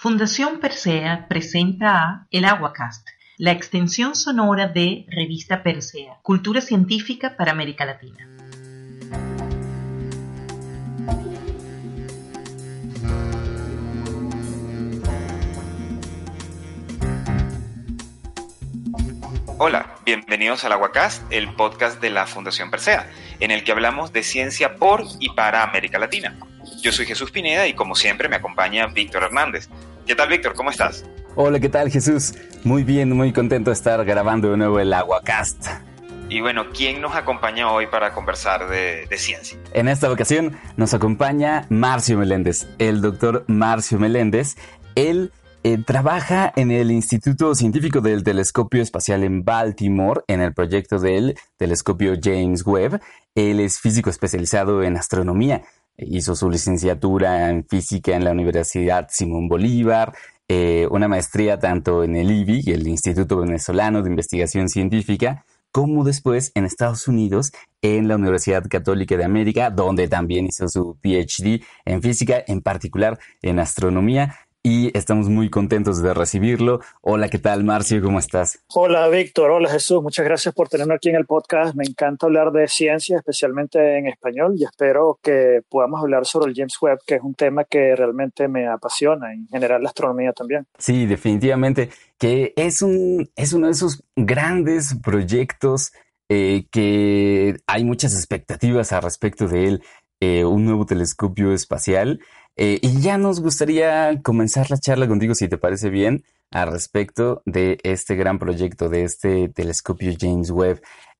Fundación Persea presenta a El Aguacast, la extensión sonora de Revista Persea, cultura científica para América Latina. Hola, bienvenidos al Aguacast, el podcast de la Fundación Persea, en el que hablamos de ciencia por y para América Latina. Yo soy Jesús Pineda y como siempre me acompaña Víctor Hernández. ¿Qué tal, Víctor? ¿Cómo estás? Hola, ¿qué tal, Jesús? Muy bien, muy contento de estar grabando de nuevo el Aguacast. Y bueno, ¿quién nos acompaña hoy para conversar de ciencia? En esta ocasión nos acompaña Marcio Meléndez, el doctor Marcio Meléndez. Él trabaja en el Instituto Científico del Telescopio Espacial en Baltimore, en el proyecto del telescopio James Webb. Él es físico especializado en astronomía. Hizo su licenciatura en física en la Universidad Simón Bolívar, una maestría tanto en el IBI, el Instituto Venezolano de Investigación Científica, como después en Estados Unidos en la Universidad Católica de América, donde también hizo su PhD en física, en particular en astronomía. Y estamos muy contentos de recibirlo. Hola, ¿qué tal, Marcio? ¿Cómo estás? Hola, Víctor. Hola, Jesús. Muchas gracias por tenerme aquí en el podcast. Me encanta hablar de ciencia, especialmente en español, y espero que podamos hablar sobre el James Webb, que es un tema que realmente me apasiona, y en general la astronomía también. Sí, definitivamente, que es uno de esos grandes proyectos que hay muchas expectativas al respecto de él, un nuevo telescopio espacial. Y ya nos gustaría comenzar la charla contigo, si te parece bien, al respecto de este gran proyecto, de este telescopio James Webb.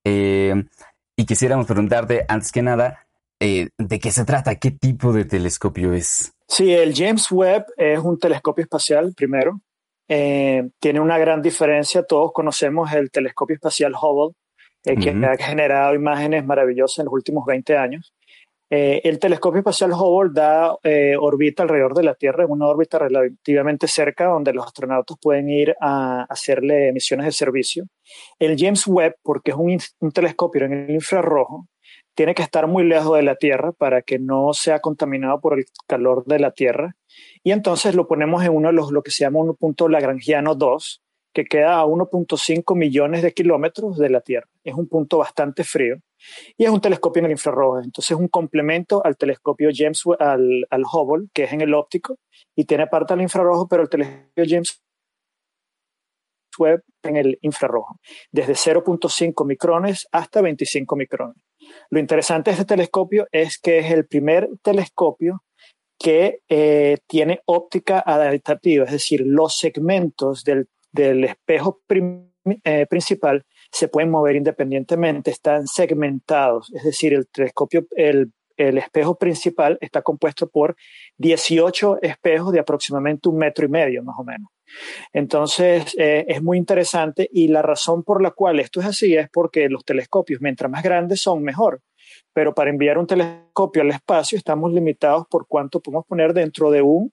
Y quisiéramos preguntarte, antes que nada, ¿de qué se trata? ¿Qué tipo de telescopio es? Sí, el James Webb es un telescopio espacial, primero. Tiene una gran diferencia. Todos conocemos el telescopio espacial Hubble, que ha generado imágenes maravillosas en los últimos 20 años. El telescopio espacial Hubble orbita alrededor de la Tierra en una órbita relativamente cerca donde los astronautas pueden ir a hacerle misiones de servicio. El James Webb, porque es un telescopio en el infrarrojo, tiene que estar muy lejos de la Tierra para que no sea contaminado por el calor de la Tierra. Y entonces lo ponemos en lo que se llama un punto lagrangiano 2, que queda a 1.5 millones de kilómetros de la Tierra. Es un punto bastante frío. Y es un telescopio en el infrarrojo. Entonces es un complemento al telescopio James Webb, al Hubble, que es en el óptico, y tiene parte al infrarrojo, pero el telescopio James Webb en el infrarrojo, desde 0.5 micrones hasta 25 micrones. Lo interesante de este telescopio es que es el primer telescopio que tiene óptica adaptativa, es decir, los segmentos del espejo principal se pueden mover independientemente, están segmentados, es decir, el telescopio, el espejo principal está compuesto por 18 espejos de aproximadamente 1,5 metros, más o menos. Entonces, es muy interesante, y la razón por la cual esto es así es porque los telescopios, mientras más grandes son, mejor. Pero para enviar un telescopio al espacio estamos limitados por cuánto podemos poner dentro de un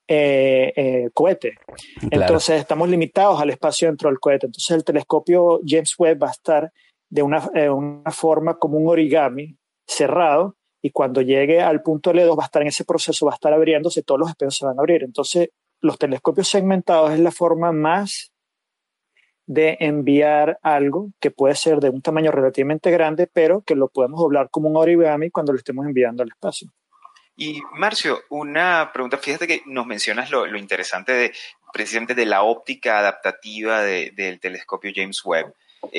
cohete. Claro. Entonces estamos limitados al espacio dentro del cohete. Entonces el telescopio James Webb va a estar de una forma como un origami cerrado, y cuando llegue al punto L2 va a estar en ese proceso, va a estar abriéndose, todos los espejos se van a abrir. Entonces los telescopios segmentados es la forma más de enviar algo que puede ser de un tamaño relativamente grande, pero que lo podemos doblar como un origami cuando lo estemos enviando al espacio. Y Marcio, una pregunta, fíjate que nos mencionas lo interesante precisamente de la óptica adaptativa del telescopio James Webb.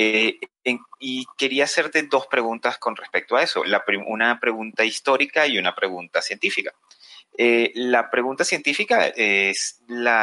Y quería hacerte dos preguntas con respecto a eso, una pregunta histórica y una pregunta científica. La pregunta científica es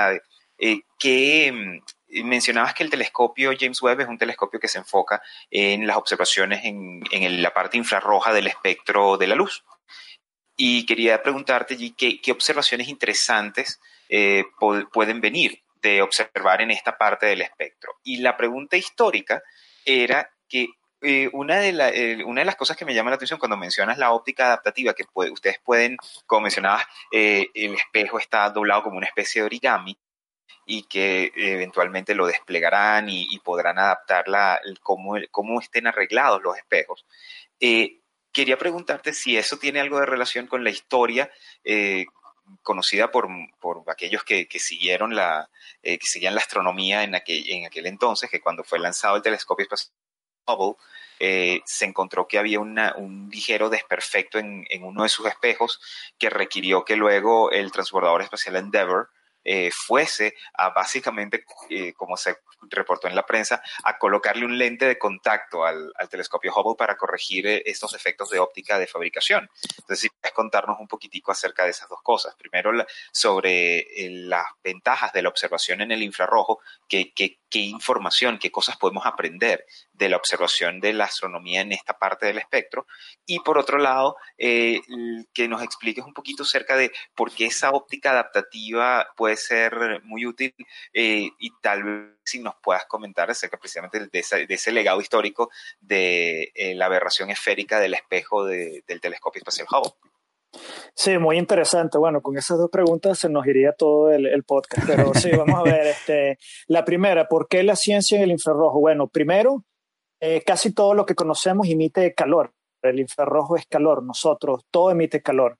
que mencionabas que el telescopio James Webb es un telescopio que se enfoca en las observaciones en la parte infrarroja del espectro de la luz. Y quería preguntarte allí qué observaciones interesantes pueden venir de observar en esta parte del espectro. Y la pregunta histórica era que una de las cosas que me llama la atención cuando mencionas la óptica adaptativa, que ustedes pueden, como mencionabas, el espejo está doblado como una especie de origami, y que eventualmente lo desplegarán y podrán adaptar cómo estén arreglados los espejos. Quería preguntarte si eso tiene algo de relación con la historia conocida por aquellos que siguieron que seguían la astronomía en aquel entonces, que cuando fue lanzado el telescopio espacial Hubble, se encontró que había un ligero desperfecto en uno de sus espejos que requirió que luego el transbordador espacial Endeavour fuese a básicamente, como se reportó en la prensa, a colocarle un lente de contacto al telescopio Hubble para corregir estos efectos de óptica de fabricación. Entonces, si puedes contarnos un poquitico acerca de esas dos cosas. Primero, sobre las ventajas de la observación en el infrarrojo, qué información, qué cosas podemos aprender de la observación de la astronomía en esta parte del espectro. Y por otro lado, que nos expliques un poquito acerca de por qué esa óptica adaptativa puede ser muy útil, y tal vez si nos puedas comentar acerca precisamente de ese legado histórico de la aberración esférica del espejo del telescopio espacial Hubble. Sí, muy interesante. Bueno, con esas dos preguntas se nos iría todo el podcast, pero sí, vamos a ver. La primera, ¿por qué la ciencia en el infrarrojo? Bueno, primero, casi todo lo que conocemos emite calor. El infrarrojo es calor, nosotros, todo emite calor.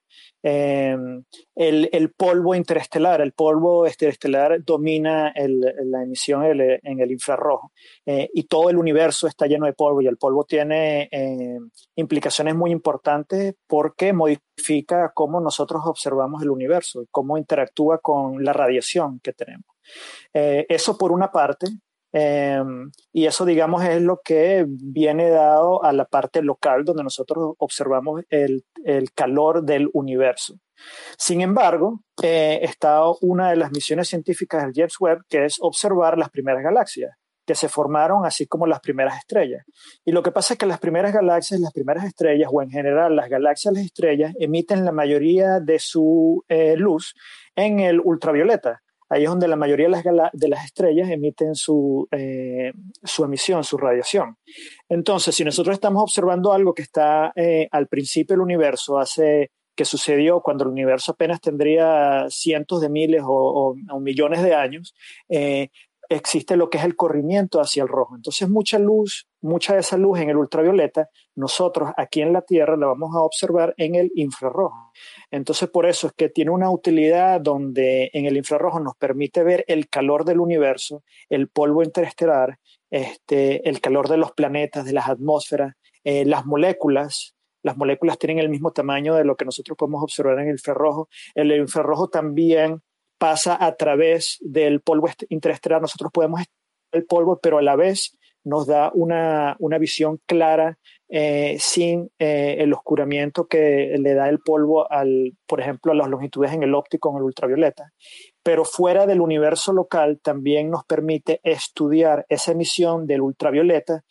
El polvo interestelar domina la emisión en el infrarrojo, y todo el universo está lleno de polvo, y el polvo tiene implicaciones muy importantes porque modifica cómo nosotros observamos el universo, cómo interactúa con la radiación que tenemos. Eso por una parte. Y eso, digamos, es lo que viene dado a la parte local donde nosotros observamos el calor del universo. Sin embargo, está una de las misiones científicas del James Webb, que es observar las primeras galaxias que se formaron, así como las primeras estrellas. Y lo que pasa es que las primeras galaxias, las primeras estrellas, o en general las galaxias, las estrellas, emiten la mayoría de su luz en el ultravioleta. Ahí es donde la mayoría de las estrellas emiten su emisión, su radiación. Entonces, si nosotros estamos observando algo que está al principio del universo, que sucedió cuando el universo apenas tendría cientos de miles o millones de años, existe lo que es el corrimiento hacia el rojo. Entonces, mucha de esa luz en el ultravioleta, nosotros aquí en la Tierra la vamos a observar en el infrarrojo. Entonces, por eso es que tiene una utilidad donde en el infrarrojo nos permite ver el calor del universo, el polvo interestelar, el calor de los planetas, de las atmósferas, las moléculas. Las moléculas tienen el mismo tamaño de lo que nosotros podemos observar en el infrarrojo. El infrarrojo también pasa a través del polvo interestelar. Nosotros podemos ver el polvo, pero a la vez nos da una visión clara, sin el oscuramiento que le da el polvo, por ejemplo, a las longitudes en el óptico, en el ultravioleta. Pero fuera del universo local también nos permite estudiar esa emisión del ultravioleta.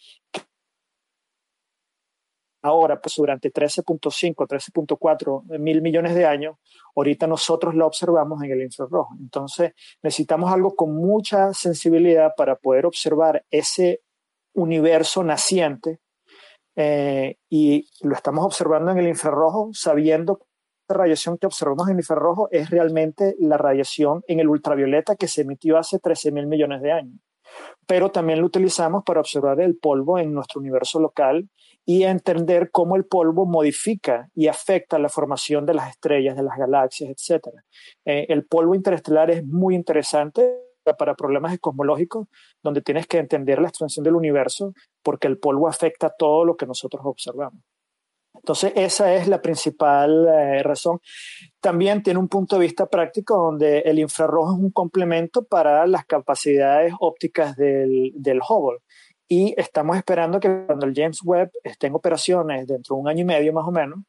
Ahora, pues durante 13.5, 13.4 mil millones de años, ahorita nosotros la observamos en el infrarrojo. Entonces, necesitamos algo con mucha sensibilidad para poder observar ese universo naciente, y lo estamos observando en el infrarrojo sabiendo que la radiación que observamos en el infrarrojo es realmente la radiación en el ultravioleta que se emitió hace 13 mil millones de años. Pero también lo utilizamos para observar el polvo en nuestro universo local y entender cómo el polvo modifica y afecta la formación de las estrellas, de las galaxias, etc. El polvo interestelar es muy interesante para problemas cosmológicos, donde tienes que entender la expansión del universo, porque el polvo afecta todo lo que nosotros observamos. Entonces, esa es la principal razón. También tiene un punto de vista práctico donde el infrarrojo es un complemento para las capacidades ópticas del Hubble. Y estamos esperando que cuando el James Webb esté en operaciones dentro de un año y medio más o menos,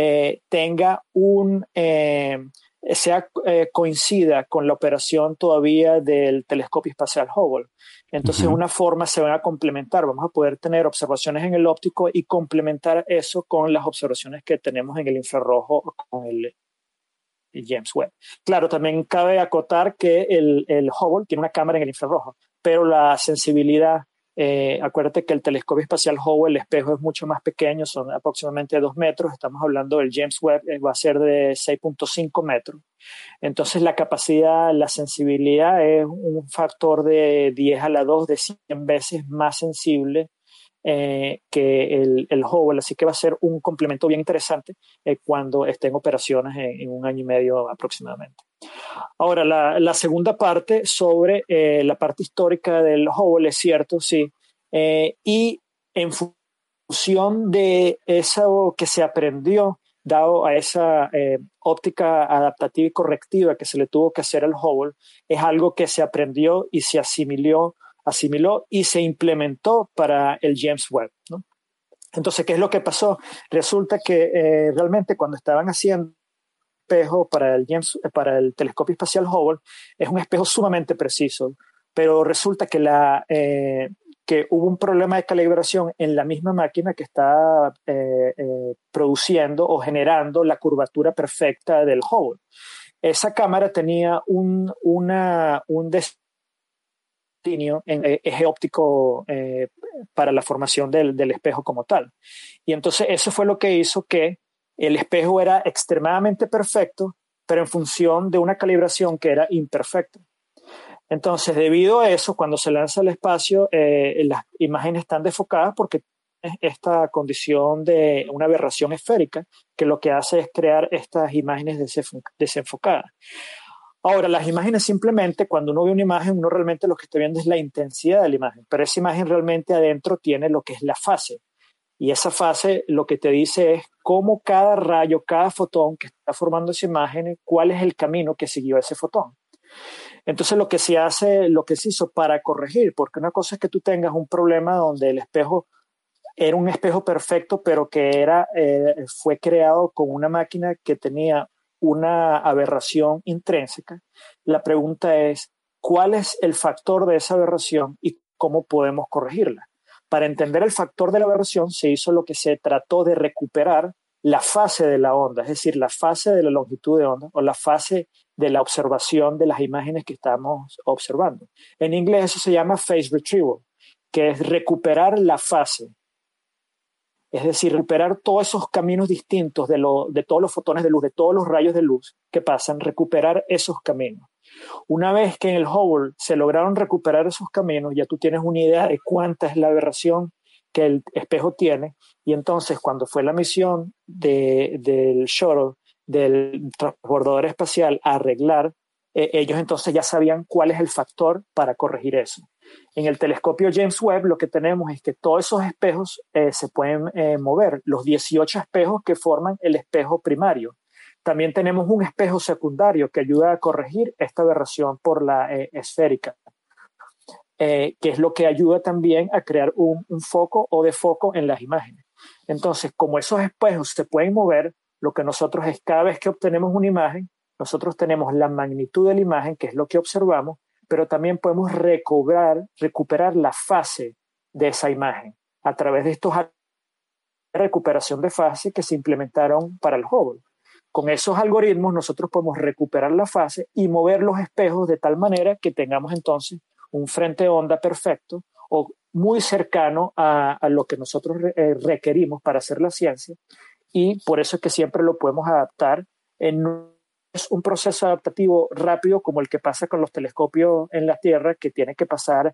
coincida con la operación todavía del telescopio espacial Hubble. Entonces, de una forma se van a complementar. Vamos a poder tener observaciones en el óptico y complementar eso con las observaciones que tenemos en el infrarrojo con el James Webb. Claro, también cabe acotar que el Hubble tiene una cámara en el infrarrojo, pero la sensibilidad, acuérdate que el telescopio espacial Hubble, el espejo es mucho más pequeño, son aproximadamente 2 metros. Estamos hablando del James Webb, va a ser de 6.5 metros. Entonces la capacidad, la sensibilidad es un factor de 10 a la 2, de 100 veces más sensible que el Hubble, así que va a ser un complemento bien interesante cuando esté en operaciones en 1 año y medio aproximadamente. Ahora, la segunda parte sobre la parte histórica del Hubble, es cierto, sí, y en función de eso que se aprendió, dado a esa óptica adaptativa y correctiva que se le tuvo que hacer al Hubble, es algo que se aprendió y se asimiló y se implementó para el James Webb, ¿no? Entonces, ¿qué es lo que pasó? Resulta que realmente cuando estaban haciendo espejo para el telescopio espacial Hubble, es un espejo sumamente preciso, pero resulta que hubo un problema de calibración en la misma máquina que está produciendo o generando la curvatura perfecta del Hubble. Esa cámara tenía un en eje óptico para la formación del espejo como tal. Y entonces eso fue lo que hizo que el espejo era extremadamente perfecto, pero en función de una calibración que era imperfecta. Entonces, debido a eso, cuando se lanza al espacio, las imágenes están desfocadas porque esta condición de una aberración esférica que lo que hace es crear estas imágenes desenfocadas. Ahora, las imágenes simplemente, cuando uno ve una imagen, uno realmente lo que está viendo es la intensidad de la imagen, pero esa imagen realmente adentro tiene lo que es la fase. Y esa fase lo que te dice es cómo cada rayo, cada fotón que está formando esa imagen, cuál es el camino que siguió ese fotón. Entonces lo que se hizo para corregir, porque una cosa es que tú tengas un problema donde el espejo era un espejo perfecto, pero que fue creado con una máquina que tenía una aberración intrínseca. La pregunta es, ¿cuál es el factor de esa aberración y cómo podemos corregirla? Para entender el factor de la aberración se hizo lo que se trató de recuperar la fase de la onda, es decir, la fase de la longitud de onda o la fase de la observación de las imágenes que estamos observando. En inglés eso se llama phase retrieval, que es recuperar la fase. Es decir, recuperar todos esos caminos distintos de todos los fotones de luz, de todos los rayos de luz que pasan, recuperar esos caminos. Una vez que en el Hubble se lograron recuperar esos caminos, ya tú tienes una idea de cuánta es la aberración que el espejo tiene. Y entonces, cuando fue la misión del shuttle, del transbordador espacial, a arreglar, ellos entonces ya sabían cuál es el factor para corregir eso. En el telescopio James Webb lo que tenemos es que todos esos espejos se pueden mover, los 18 espejos que forman el espejo primario. También tenemos un espejo secundario que ayuda a corregir esta aberración por la esférica, que es lo que ayuda también a crear un foco o defoco en las imágenes. Entonces, como esos espejos se pueden mover, lo que nosotros es cada vez que obtenemos una imagen, nosotros tenemos la magnitud de la imagen, que es lo que observamos, pero también podemos recuperar la fase de esa imagen a través de estos recuperación de fase que se implementaron para el Hubble. Con esos algoritmos nosotros podemos recuperar la fase y mover los espejos de tal manera que tengamos entonces un frente de onda perfecto o muy cercano a lo que nosotros requerimos para hacer la ciencia, y por eso es que siempre lo podemos adaptar. No es un proceso adaptativo rápido como el que pasa con los telescopios en la Tierra, que tiene que pasar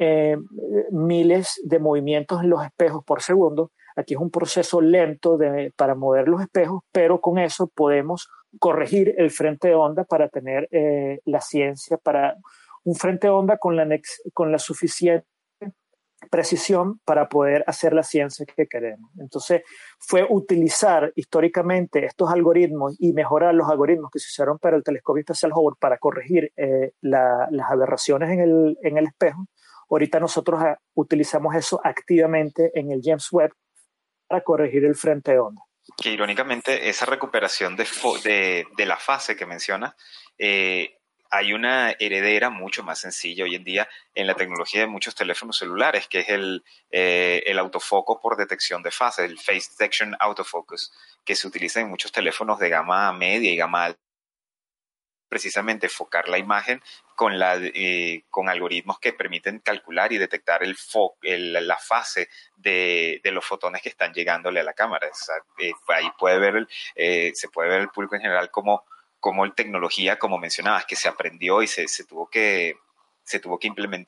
miles de movimientos en los espejos por segundo. Aquí es un proceso lento para mover los espejos, pero con eso podemos corregir el frente de onda para tener la ciencia, para un frente de onda con la suficiente precisión para poder hacer la ciencia que queremos. Entonces, fue utilizar históricamente estos algoritmos y mejorar los algoritmos que se usaron para el telescopio espacial Hubble para corregir las aberraciones en el espejo. Ahorita nosotros utilizamos eso activamente en el James Webb para corregir el frente de onda. Que irónicamente esa recuperación de la fase que mencionas, hay una heredera mucho más sencilla hoy en día en la tecnología de muchos teléfonos celulares, que es el autofoco por detección de fase, el Face Detection Autofocus, que se utiliza en muchos teléfonos de gama media y gama alta. Precisamente enfocar la imagen con algoritmos que permiten calcular y detectar la fase de los fotones que están llegándole a la cámara. O sea, ahí se puede ver el público en general como tecnología, como mencionabas, que se aprendió y se tuvo que implementar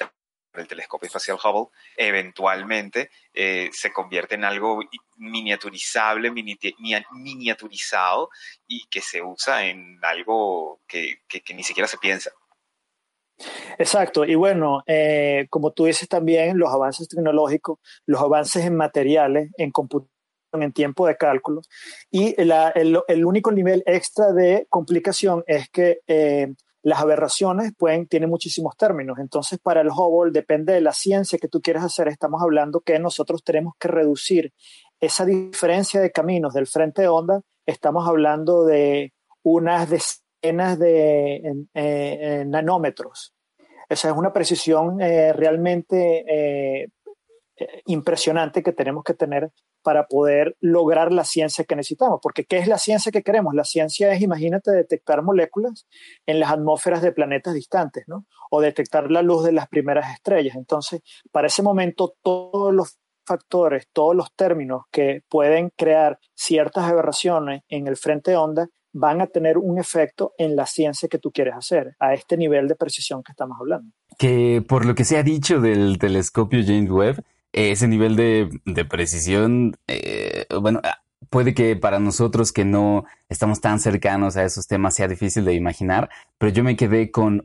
el telescopio espacial Hubble, eventualmente se convierte en algo miniaturizable, miniaturizado y que se usa en algo que ni siquiera se piensa. Exacto, y bueno, como tú dices también, los avances tecnológicos, los avances en materiales, en computación, en tiempo de cálculo, y el único nivel extra de complicación es que las aberraciones tienen muchísimos términos. Entonces, para el Hubble, depende de la ciencia que tú quieras hacer, estamos hablando que nosotros tenemos que reducir esa diferencia de caminos del frente de onda, estamos hablando de unas decenas de nanómetros. Esa es una precisión realmente impresionante que tenemos que tener para poder lograr la ciencia que necesitamos. Porque ¿qué es la ciencia que queremos? La ciencia es, imagínate, detectar moléculas en las atmósferas de planetas distantes, ¿no? O detectar la luz de las primeras estrellas. Entonces, para ese momento, todos los factores, todos los términos que pueden crear ciertas aberraciones en el frente de onda van a tener un efecto en la ciencia que tú quieres hacer, a este nivel de precisión que estamos hablando. Que por lo que se ha dicho del telescopio James Webb, ese nivel de precisión, bueno, puede que para nosotros que no estamos tan cercanos a esos temas sea difícil de imaginar, pero yo me quedé con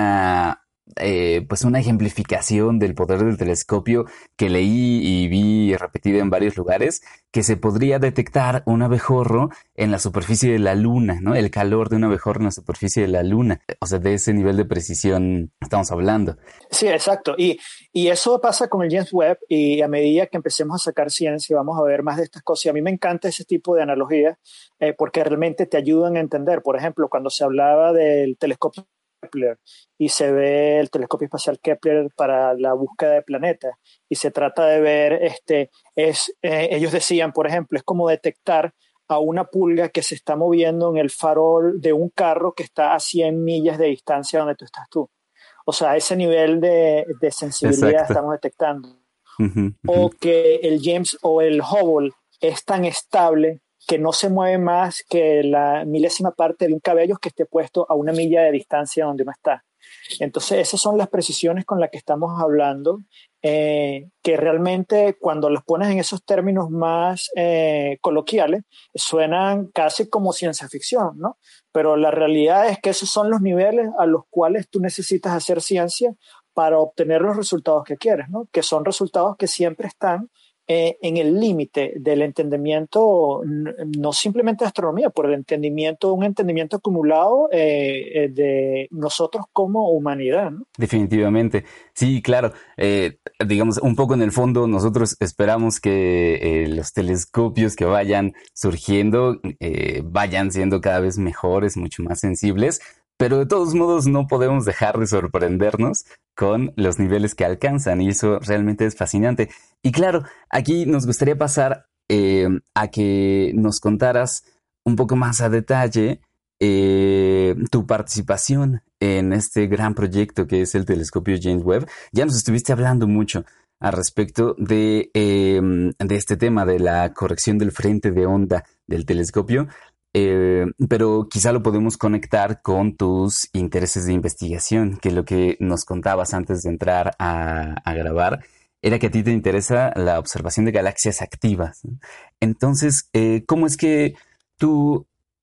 pues una ejemplificación del poder del telescopio que leí y vi repetida en varios lugares, que se podría detectar un abejorro en la superficie de la Luna, ¿no? El calor de un abejorro en la superficie de la Luna. O sea, de ese nivel de precisión estamos hablando. Sí, exacto. Y eso pasa con el James Webb, y a medida que empecemos a sacar ciencia vamos a ver más de estas cosas. Y a mí me encanta ese tipo de analogías porque realmente te ayudan a entender. Por ejemplo, cuando se hablaba del telescopio Kepler y se ve el telescopio espacial Kepler para la búsqueda de planetas y se trata de ver, ellos decían, por ejemplo, es como detectar a una pulga que se está moviendo en el farol de un carro que está a 100 millas de distancia donde tú estás tú. O sea, ese nivel de sensibilidad Exacto. estamos detectando. Uh-huh, O uh-huh. que el James o el Hubble es tan estable que no se mueve más que la milésima parte de un cabello que esté puesto a 1 milla de distancia donde uno está. Entonces, esas son las precisiones con las que estamos hablando, que realmente cuando los pones en esos términos más coloquiales, suenan casi como ciencia ficción, ¿no? Pero la realidad es que esos son los niveles a los cuales tú necesitas hacer ciencia para obtener los resultados que quieres, ¿no? Que son resultados que siempre están en el límite del entendimiento, no simplemente de astronomía, por el entendimiento, un entendimiento acumulado de nosotros como humanidad, ¿no? Definitivamente. Sí, claro. Digamos, un poco en el fondo, nosotros esperamos que los telescopios que vayan surgiendo vayan siendo cada vez mejores, mucho más sensibles, pero de todos modos no podemos dejar de sorprendernos con los niveles que alcanzan, y eso realmente es fascinante. Y claro, aquí nos gustaría pasar a que nos contaras un poco más a detalle tu participación en este gran proyecto que es el telescopio James Webb. Ya nos estuviste hablando mucho al respecto de este tema de la corrección del frente de onda del telescopio, pero quizá lo podemos conectar con tus intereses de investigación, que lo que nos contabas antes de entrar a grabar era que a ti te interesa la observación de galaxias activas, ¿no? Entonces, ¿cómo es que tú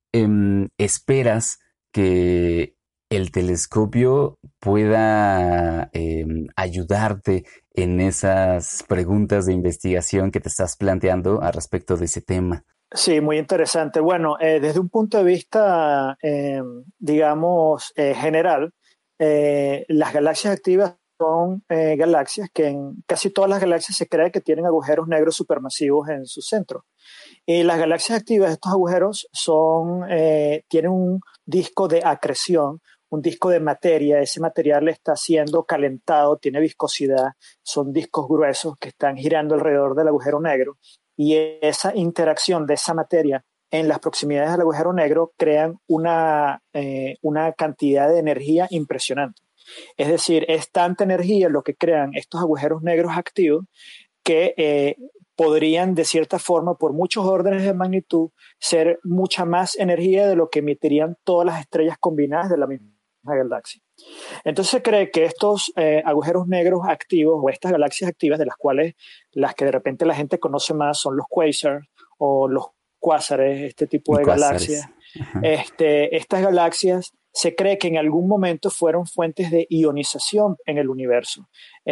esperas que el telescopio pueda ayudarte en esas preguntas de investigación que te estás planteando al respecto de ese tema? Sí, muy interesante. Bueno, desde un punto de vista, digamos, general, las galaxias activas son galaxias que en casi todas las galaxias se cree que tienen agujeros negros supermasivos en su centro. Y las galaxias activas, estos agujeros tienen un disco de acreción, un disco de materia. Ese material está siendo calentado, tiene viscosidad, son discos gruesos que están girando alrededor del agujero negro. Y esa interacción de esa materia en las proximidades del agujero negro crean una cantidad de energía impresionante. Es decir, es tanta energía lo que crean estos agujeros negros activos que podrían, de cierta forma, por muchos órdenes de magnitud, ser mucha más energía de lo que emitirían todas las estrellas combinadas de la misma galaxia. Entonces se cree que estos agujeros negros activos o estas galaxias activas, de las cuales las que de repente la gente conoce más son los quasars o los cuásares, este tipo de Cuásares. galaxias. Estas galaxias se cree que en algún momento fueron fuentes de ionización en el universo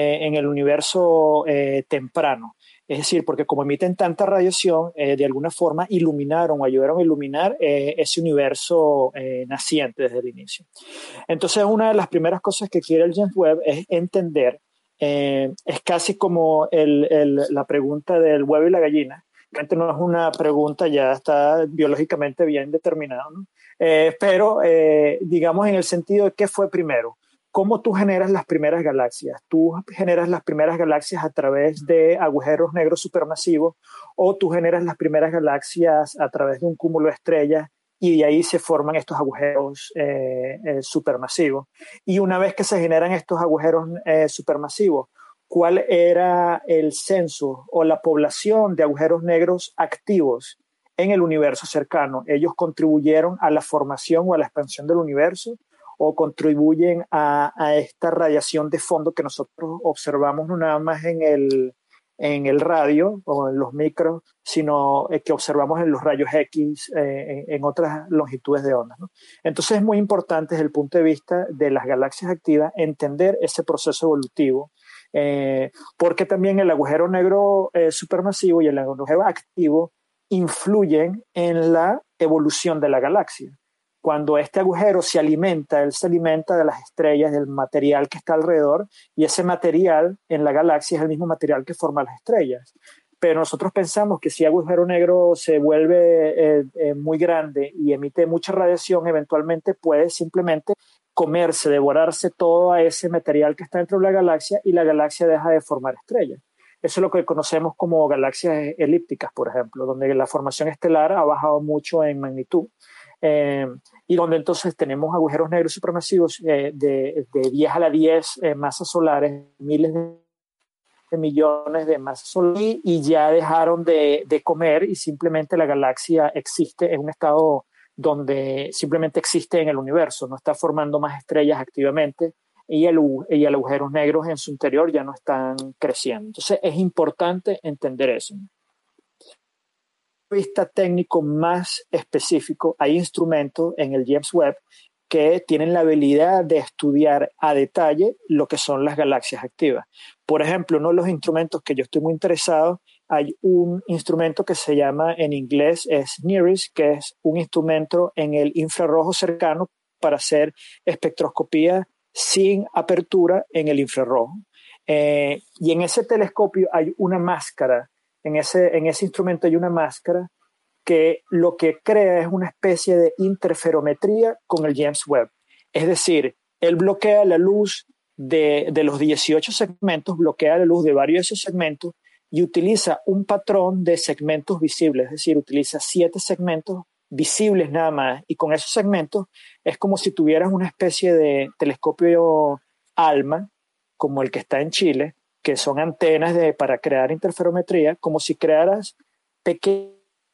temprano. Es decir, porque como emiten tanta radiación, de alguna forma iluminaron o ayudaron a iluminar ese universo naciente desde el inicio. Entonces, una de las primeras cosas que quiere el James Webb es entender, es casi como la pregunta del huevo y la gallina. Realmente no es una pregunta, ya está biológicamente bien determinado, ¿no? Pero digamos en el sentido de qué fue primero. ¿Cómo tú generas las primeras galaxias? ¿Tú generas las primeras galaxias a través de agujeros negros supermasivos o tú generas las primeras galaxias a través de un cúmulo de estrellas y de ahí se forman estos agujeros supermasivos? Y una vez que se generan estos agujeros supermasivos, ¿cuál era el censo o la población de agujeros negros activos en el universo cercano? ¿Ellos contribuyeron a la formación o a la expansión del universo o contribuyen a esta radiación de fondo que nosotros observamos no nada más en el radio o en los micros, sino que observamos en los rayos X, en otras longitudes de onda, ¿no? Entonces es muy importante desde el punto de vista de las galaxias activas entender ese proceso evolutivo, porque también el agujero negro supermasivo y el agujero activo influyen en la evolución de la galaxia. Cuando este agujero se alimenta, él se alimenta de las estrellas, del material que está alrededor, y ese material en la galaxia es el mismo material que forma las estrellas. Pero nosotros pensamos que si el agujero negro se vuelve muy grande y emite mucha radiación, eventualmente puede simplemente comerse, devorarse todo ese material que está dentro de la galaxia y la galaxia deja de formar estrellas. Eso es lo que conocemos como galaxias elípticas, por ejemplo, donde la formación estelar ha bajado mucho en magnitud. Y donde entonces tenemos agujeros negros supermasivos de 10 a la 10 masas solares, miles de millones de masas solares, y ya dejaron de comer y simplemente la galaxia existe en un estado donde simplemente existe en el universo, no está formando más estrellas activamente y el agujeros negros en su interior ya no están creciendo. Entonces es importante entender eso. Vista técnico más específico, hay instrumentos en el James Webb que tienen la habilidad de estudiar a detalle lo que son las galaxias activas. Por ejemplo, uno de los instrumentos que yo estoy muy interesado, hay un instrumento que se llama en inglés es NIRISS, que es un instrumento en el infrarrojo cercano para hacer espectroscopía sin apertura en el infrarrojo. Y en ese telescopio hay una máscara. En ese instrumento hay una máscara que lo que crea es una especie de interferometría con el James Webb. Es decir, él bloquea la luz de los 18 segmentos, bloquea la luz de varios de esos segmentos y utiliza un patrón de segmentos visibles, es decir, utiliza 7 segmentos visibles nada más. Y con esos segmentos es como si tuvieras una especie de telescopio ALMA, como el que está en Chile, que son antenas para crear interferometría, como si crearas pequeños,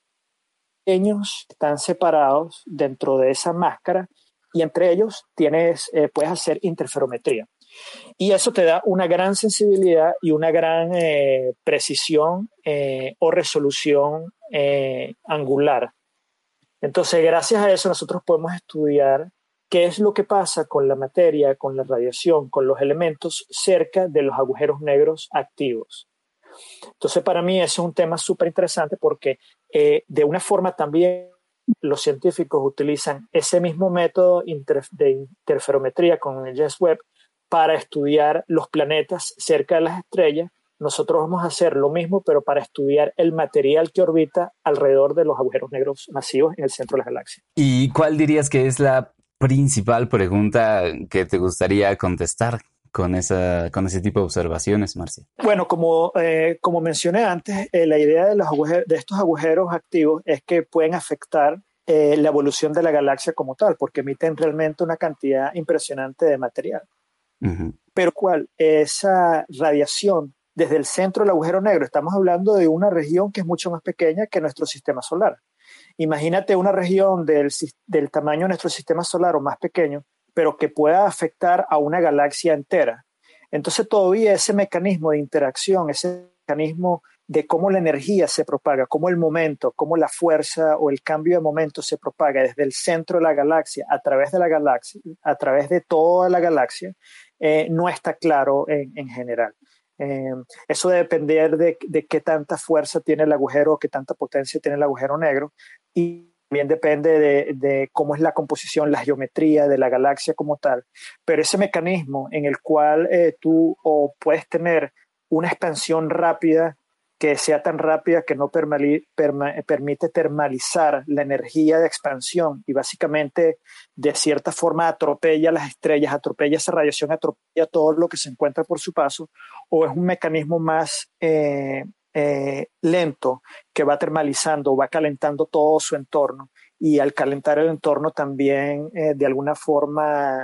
están separados dentro de esa máscara y entre ellos puedes hacer interferometría. Y eso te da una gran sensibilidad y una gran precisión o resolución angular. Entonces, gracias a eso nosotros podemos estudiar qué es lo que pasa con la materia, con la radiación, con los elementos cerca de los agujeros negros activos. Entonces, para mí eso es un tema súper interesante porque de una forma también los científicos utilizan ese mismo método de interferometría con el James Webb para estudiar los planetas cerca de las estrellas. Nosotros vamos a hacer lo mismo, pero para estudiar el material que orbita alrededor de los agujeros negros masivos en el centro de las galaxias. ¿Y cuál dirías que es la principal pregunta que te gustaría contestar con ese tipo de observaciones, Marcia? Bueno, como mencioné antes, la idea de estos agujeros activos es que pueden afectar la evolución de la galaxia como tal, porque emiten realmente una cantidad impresionante de material. Uh-huh. Pero esa radiación desde el centro del agujero negro, estamos hablando de una región que es mucho más pequeña que nuestro sistema solar. Imagínate una región del tamaño de nuestro sistema solar o más pequeño, pero que pueda afectar a una galaxia entera. Entonces todavía ese mecanismo de interacción, ese mecanismo de cómo la energía se propaga, cómo el momento, cómo la fuerza o el cambio de momento se propaga desde el centro de la galaxia, a través a través de toda la galaxia, no está claro en general. Eso debe depender de qué tanta fuerza tiene el agujero, qué tanta potencia tiene el agujero negro, y también depende de cómo es la composición, la geometría de la galaxia como tal. Pero ese mecanismo en el cual tú o puedes tener una expansión rápida que sea tan rápida que no permite termalizar la energía de expansión y básicamente de cierta forma atropella las estrellas, atropella esa radiación, atropella todo lo que se encuentra por su paso, o es un mecanismo más lento que va termalizando, va calentando todo su entorno, y al calentar el entorno también de alguna forma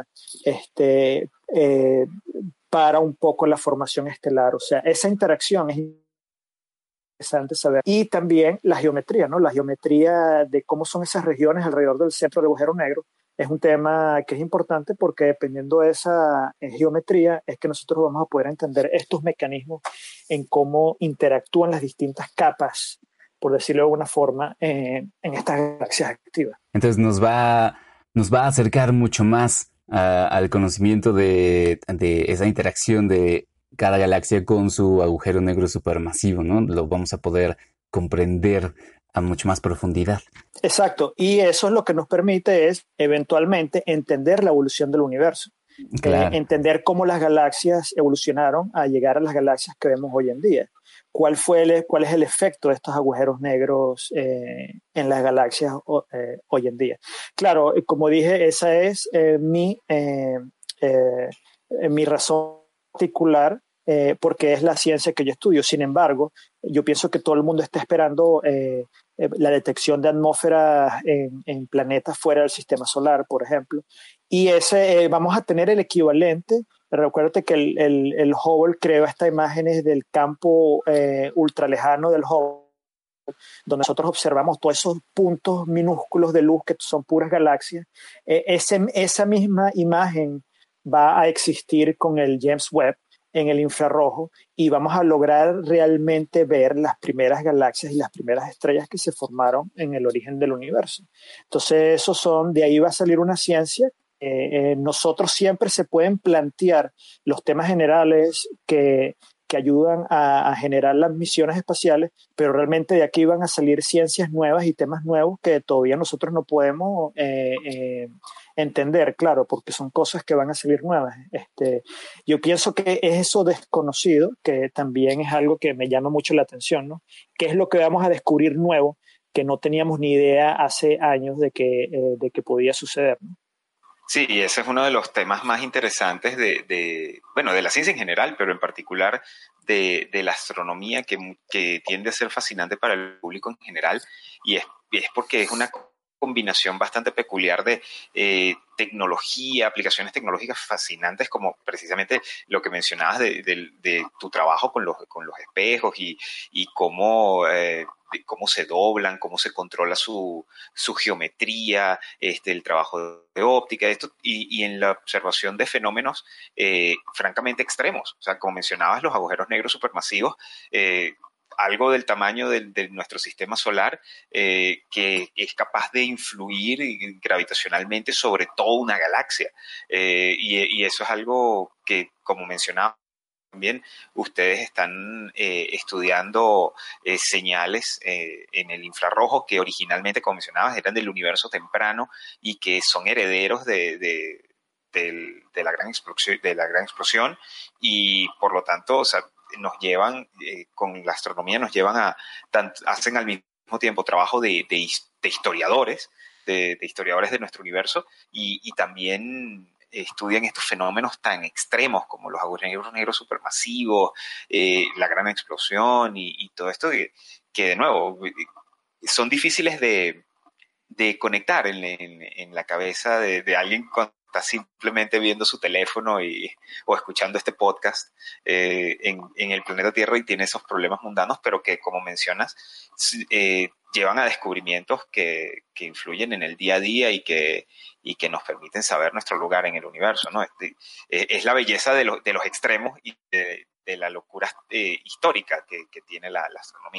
para un poco la formación estelar. O sea, esa interacción es interesante saber. Y también la geometría, ¿no? La geometría de cómo son esas regiones alrededor del centro del agujero negro es un tema que es importante, porque dependiendo de esa geometría es que nosotros vamos a poder entender estos mecanismos en cómo interactúan las distintas capas, por decirlo de alguna forma, en estas galaxias activas. Entonces nos va a acercar mucho más al conocimiento de esa interacción de cada galaxia con su agujero negro supermasivo, ¿no? Lo vamos a poder comprender a mucho más profundidad. Exacto, y eso es lo que nos permite es eventualmente entender la evolución del universo. Claro. Entender cómo las galaxias evolucionaron a llegar a las galaxias que vemos hoy en día. ¿Cuál es el efecto de estos agujeros negros en las galaxias hoy en día? Claro, como dije, esa es mi razón particular, porque es la ciencia que yo estudio. Sin embargo, yo pienso que todo el mundo está esperando la detección de atmósferas en planetas fuera del sistema solar, por ejemplo. Y vamos a tener el equivalente. Recuérdate que el Hubble creó estas imágenes del campo ultralejano del Hubble, donde nosotros observamos todos esos puntos minúsculos de luz que son puras galaxias. Esa misma imagen va a existir con el James Webb en el infrarrojo, y vamos a lograr realmente ver las primeras galaxias y las primeras estrellas que se formaron en el origen del universo. Entonces, de ahí va a salir una ciencia. Nosotros siempre se pueden plantear los temas generales que ayudan a generar las misiones espaciales, pero realmente de aquí van a salir ciencias nuevas y temas nuevos que todavía nosotros no podemos entender, claro, porque son cosas que van a salir nuevas. Yo pienso que es eso desconocido, que también es algo que me llama mucho la atención, ¿no? ¿Qué es lo que vamos a descubrir nuevo que no teníamos ni idea hace años de que podía suceder, ¿no? Sí, y ese es uno de los temas más interesantes de la ciencia en general, pero en particular de la astronomía, que tiende a ser fascinante para el público en general, y es porque es una combinación bastante peculiar de tecnología, aplicaciones tecnológicas fascinantes, como precisamente lo que mencionabas de tu trabajo con los espejos y cómo cómo se doblan, cómo se controla su geometría, el trabajo de óptica, y en la observación de fenómenos francamente extremos. O sea, como mencionabas, los agujeros negros supermasivos, algo del tamaño de nuestro sistema solar, que es capaz de influir gravitacionalmente sobre toda una galaxia. Y eso es algo que, como mencionaba, también ustedes están estudiando señales en el infrarrojo que originalmente, como mencionabas, eran del universo temprano y que son herederos de la gran explosión, y por lo tanto, o sea, nos llevan, con la astronomía nos llevan hacen al mismo tiempo trabajo de historiadores, de historiadores de nuestro universo, y también estudian estos fenómenos tan extremos como los agujeros negros supermasivos, la gran explosión y todo esto que de nuevo son difíciles de conectar en la cabeza de alguien cuando está simplemente viendo su teléfono o escuchando este podcast en el planeta Tierra y tiene esos problemas mundanos, pero que, como mencionas, llevan a descubrimientos que influyen en el día a día y que nos permiten saber nuestro lugar en el universo, ¿no? Es la belleza de los extremos y de la locura histórica que tiene la astronomía.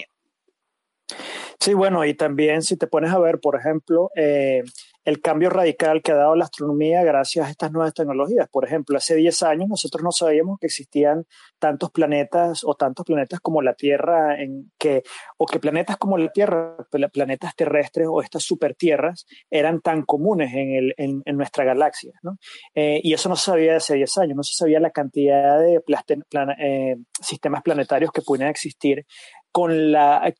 Sí, bueno, y también si te pones a ver, por ejemplo, el cambio radical que ha dado la astronomía gracias a estas nuevas tecnologías. Por ejemplo, hace 10 años nosotros no sabíamos que existían tantos planetas como la Tierra, o que planetas como la Tierra, planetas terrestres o estas supertierras eran tan comunes en nuestra galaxia, ¿no? Y eso no se sabía hace 10 años, no se sabía la cantidad de sistemas planetarios que pudieran existir con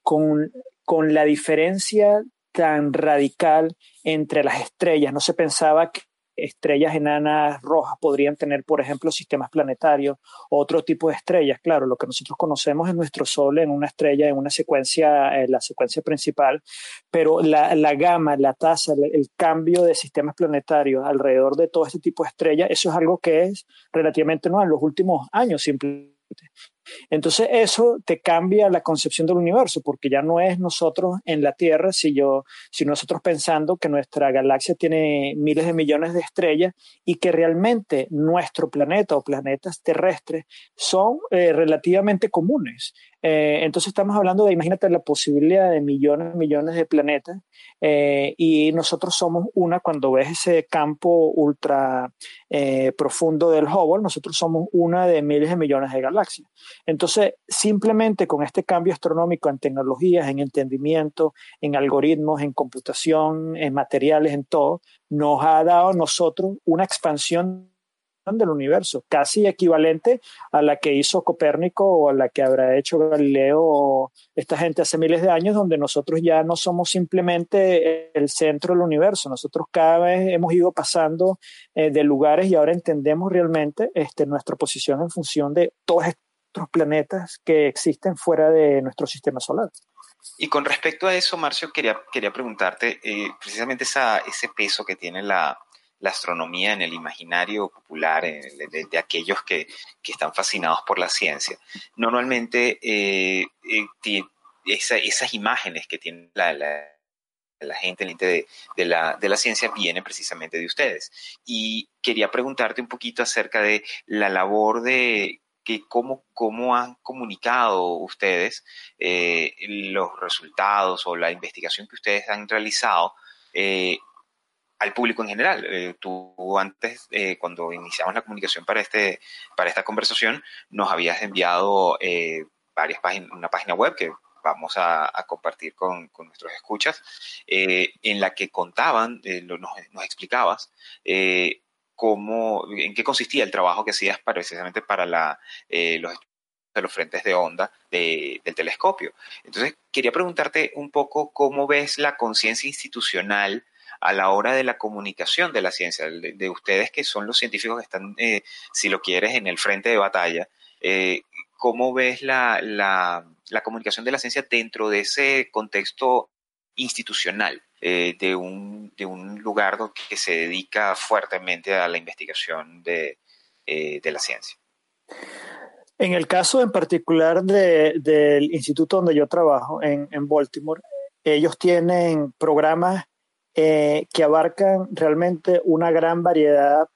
la diferencia tan radical entre las estrellas. No se pensaba que estrellas enanas rojas podrían tener, por ejemplo, sistemas planetarios o otro tipo de estrellas. Claro, lo que nosotros conocemos es nuestro Sol en una estrella, en una secuencia, la secuencia principal, pero la gama, la tasa, el cambio de sistemas planetarios alrededor de todo este tipo de estrellas, eso es algo que es relativamente nuevo en los últimos años simplemente. Entonces eso te cambia la concepción del universo, porque ya no es nosotros en la Tierra, sino nosotros pensando que nuestra galaxia tiene miles de millones de estrellas y que realmente nuestro planeta o planetas terrestres son relativamente comunes. Entonces estamos hablando de, imagínate la posibilidad de millones de planetas, y nosotros somos cuando ves ese campo ultra profundo del Hubble, nosotros somos una de miles de millones de galaxias. Entonces, simplemente con este cambio astronómico en tecnologías, en entendimiento, en algoritmos, en computación, en materiales, en todo, nos ha dado a nosotros una expansión del universo, casi equivalente a la que hizo Copérnico o a la que habrá hecho Galileo o esta gente hace miles de años, donde nosotros ya no somos simplemente el centro del universo. Nosotros cada vez hemos ido pasando de lugares y ahora entendemos realmente nuestra posición en función de todos estos planetas que existen fuera de nuestro sistema solar. Y con respecto a eso, Marcio, quería preguntarte precisamente ese peso que tiene la astronomía en el imaginario popular, de aquellos que están fascinados por la ciencia. Normalmente esas imágenes que tiene la gente de la ciencia vienen precisamente de ustedes. Y quería preguntarte un poquito acerca de la labor de cómo han comunicado ustedes los resultados o la investigación que ustedes han realizado al público en general. Tú antes, cuando iniciamos la comunicación para esta conversación, nos habías enviado una página web que vamos a compartir con nuestros escuchas, en la que contaban, nos explicabas en qué consistía el trabajo que hacías precisamente para los frentes de onda del telescopio. Entonces, quería preguntarte un poco cómo ves la conciencia institucional a la hora de la comunicación de la ciencia, de ustedes que son los científicos que están, si lo quieres, en el frente de batalla. ¿Cómo ves la comunicación de la ciencia dentro de ese contexto institucional de un lugar que se dedica fuertemente a la investigación de la ciencia? En el caso en particular del instituto donde yo trabajo, en Baltimore, ellos tienen programas que abarcan realmente una gran variedad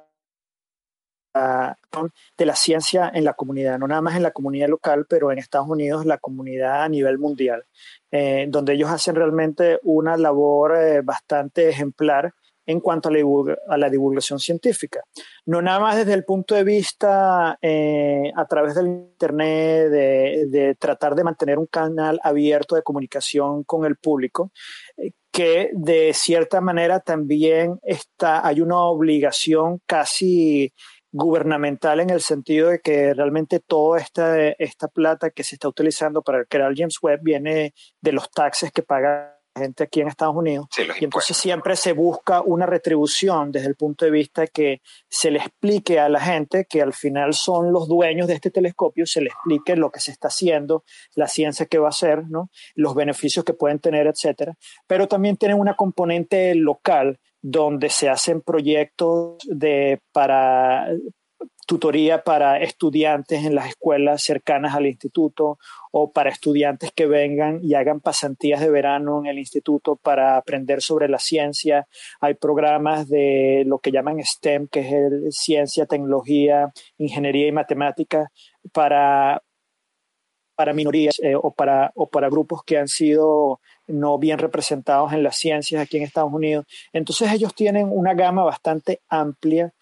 de la ciencia en la comunidad, no nada más en la comunidad local, pero en Estados Unidos la comunidad a nivel mundial, donde ellos hacen realmente una labor bastante ejemplar en cuanto a la divulgación científica. No nada más desde el punto de vista a través del Internet, de tratar de mantener un canal abierto de comunicación con el público, que de cierta manera también hay una obligación casi gubernamental en el sentido de que realmente toda esta plata que se está utilizando para crear James Webb viene de los taxes que paga la gente aquí en Estados Unidos. Sí, y entonces siempre se busca una retribución desde el punto de vista que se le explique a la gente que al final son los dueños de este telescopio, se le explique lo que se está haciendo, la ciencia que va a hacer, ¿no? Los beneficios que pueden tener, etcétera. Pero también tienen una componente local donde se hacen proyectos tutoría para estudiantes en las escuelas cercanas al instituto o para estudiantes que vengan y hagan pasantías de verano en el instituto para aprender sobre la ciencia. Hay programas de lo que llaman STEM, que es ciencia, tecnología, ingeniería y matemáticas para minorías o para grupos que han sido no bien representados en las ciencias aquí en Estados Unidos. Entonces ellos tienen una gama bastante amplia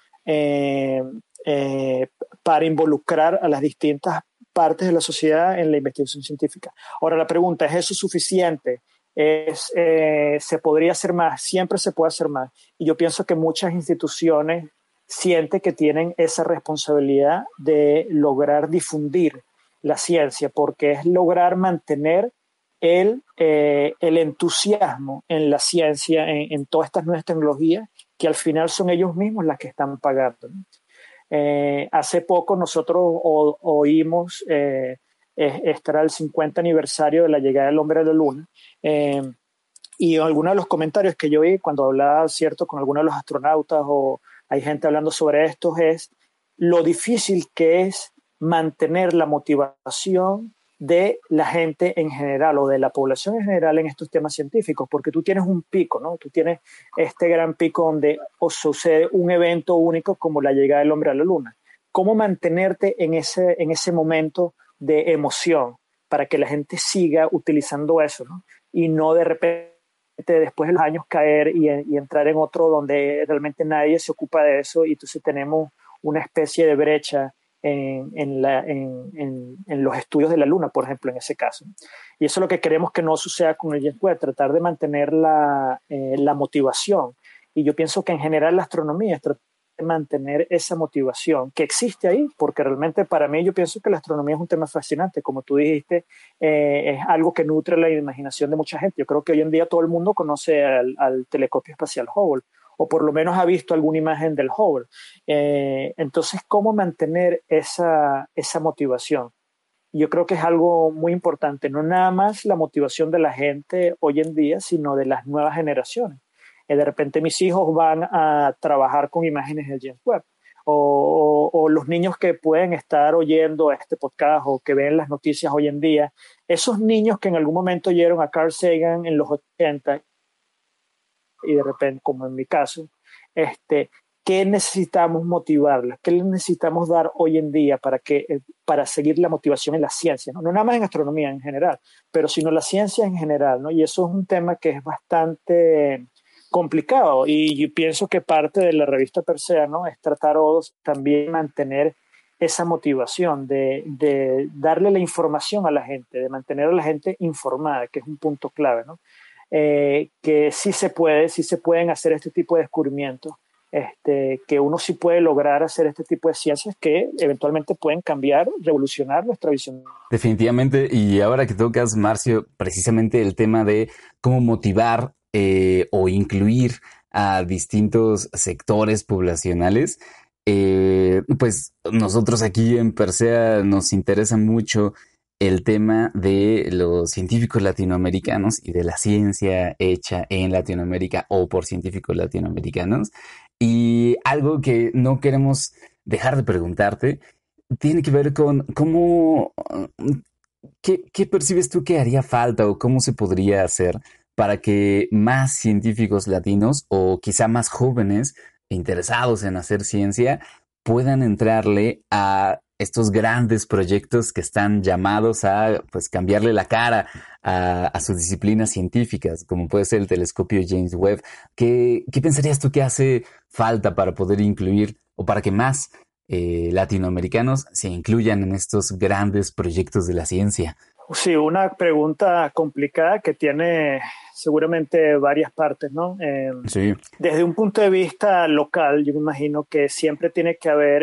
para involucrar a las distintas partes de la sociedad en la investigación científica. Ahora la pregunta, ¿es eso suficiente? ¿Se podría hacer más? Siempre se puede hacer más. Y yo pienso que muchas instituciones sienten que tienen esa responsabilidad de lograr difundir la ciencia, porque es lograr mantener el entusiasmo en la ciencia, en todas estas nuevas tecnologías, que al final son ellos mismos las que están pagando, ¿no? Hace poco nosotros oímos, estará el 50 aniversario de la llegada del hombre a la luna, y algunos de los comentarios que yo oí cuando hablaba, cierto, con algunos de los astronautas o hay gente hablando sobre esto, es lo difícil que es mantener la motivación de la gente en general o de la población en general en estos temas científicos, porque tú tienes un pico, ¿no? Tú tienes este gran pico donde sucede un evento único como la llegada del hombre a la luna. ¿Cómo mantenerte en ese momento de emoción para que la gente siga utilizando eso, ¿no? Y no de repente después de los años caer y entrar en otro donde realmente nadie se ocupa de eso y entonces tenemos una especie de brecha en los estudios de la Luna, por ejemplo, en ese caso. Y eso es lo que queremos que no suceda con el James Webb, tratar de mantener la motivación. Y yo pienso que en general la astronomía es tratar de mantener esa motivación que existe ahí, porque realmente para mí yo pienso que la astronomía es un tema fascinante, como tú dijiste, es algo que nutre la imaginación de mucha gente. Yo creo que hoy en día todo el mundo conoce al telescopio espacial Hubble, o por lo menos ha visto alguna imagen del Hubble. Entonces, ¿cómo mantener esa motivación? Yo creo que es algo muy importante, no nada más la motivación de la gente hoy en día, sino de las nuevas generaciones. De repente mis hijos van a trabajar con imágenes del James Webb, o los niños que pueden estar oyendo este podcast o que ven las noticias hoy en día, esos niños que en algún momento oyeron a Carl Sagan en los 80 y de repente, como en mi caso, ¿qué necesitamos motivarlas? ¿Qué les necesitamos dar hoy en día para seguir la motivación en la ciencia? ¿No? No nada más en astronomía en general, pero sino la ciencia en general, ¿no? Y eso es un tema que es bastante complicado y yo pienso que parte de la revista Persea, ¿no? Es tratar también mantener esa motivación de darle la información a la gente, de mantener a la gente informada, que es un punto clave, ¿no? Que sí se pueden hacer este tipo de descubrimientos, que uno sí puede lograr hacer este tipo de ciencias que eventualmente pueden cambiar, revolucionar nuestra visión. Definitivamente, y ahora que tocas, Marcio, precisamente el tema de cómo motivar o incluir a distintos sectores poblacionales, pues nosotros aquí en Persea nos interesa mucho el tema de los científicos latinoamericanos y de la ciencia hecha en Latinoamérica o por científicos latinoamericanos. Y algo que no queremos dejar de preguntarte tiene que ver con ¿qué percibes tú que haría falta o cómo se podría hacer para que más científicos latinos o quizá más jóvenes interesados en hacer ciencia puedan entrarle a estos grandes proyectos que están llamados a pues cambiarle la cara a sus disciplinas científicas, como puede ser el telescopio James Webb? ¿Qué pensarías tú que hace falta para poder incluir o para que más latinoamericanos se incluyan en estos grandes proyectos de la ciencia? Sí, una pregunta complicada que tiene seguramente varias partes, ¿no? Sí. Desde un punto de vista local, yo me imagino que siempre tiene que haber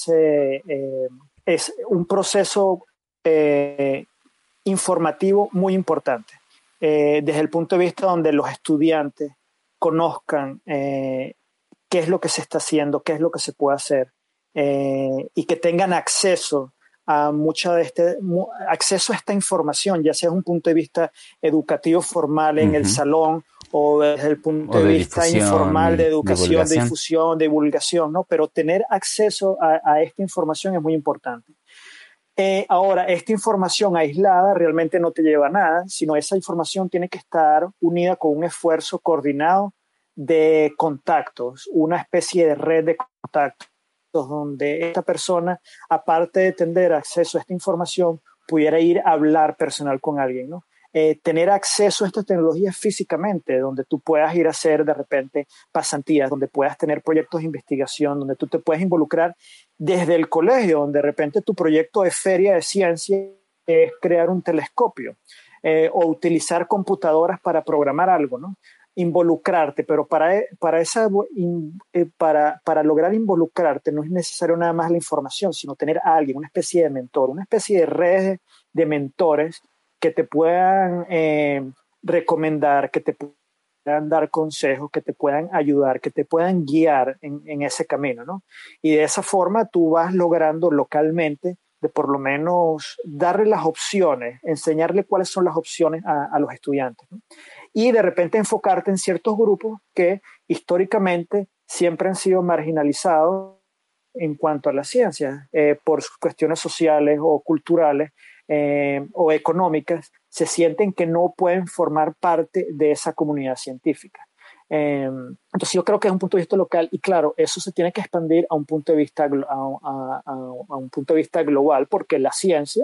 es un proceso informativo muy importante. Desde el punto de vista donde los estudiantes conozcan qué es lo que se está haciendo, qué es lo que se puede hacer, y que tengan acceso a acceso a esta información, ya sea desde un punto de vista educativo formal en el salón o desde el punto de vista informal de educación, de difusión, de divulgación, ¿no? Pero tener acceso a esta información es muy importante. Ahora, esta información aislada realmente no te lleva a nada, sino esa información tiene que estar unida con un esfuerzo coordinado de contactos, una especie de red de contactos donde esta persona, aparte de tener acceso a esta información, pudiera ir a hablar personal con alguien, ¿no? Tener acceso a estas tecnologías físicamente, donde tú puedas ir a hacer de repente pasantías, donde puedas tener proyectos de investigación, donde tú te puedes involucrar desde el colegio, donde de repente tu proyecto de feria de ciencia es crear un telescopio o utilizar computadoras para programar algo, ¿no? Involucrarte, pero para lograr involucrarte no es necesario nada más la información, sino tener a alguien, una especie de mentor, una especie de redes de mentores que te puedan recomendar, que te puedan dar consejos, que te puedan ayudar, que te puedan guiar en ese camino, ¿no? Y de esa forma tú vas logrando localmente de por lo menos darle las opciones, enseñarle cuáles son las opciones a los estudiantes, ¿no? Y de repente enfocarte en ciertos grupos que históricamente siempre han sido marginalizados en cuanto a las ciencias, por sus cuestiones sociales o culturales o económicas, se sienten que no pueden formar parte de esa comunidad científica. Entonces yo creo que es un punto de vista local y claro, eso se tiene que expandir a un punto de vista, a un punto de vista global, porque la ciencia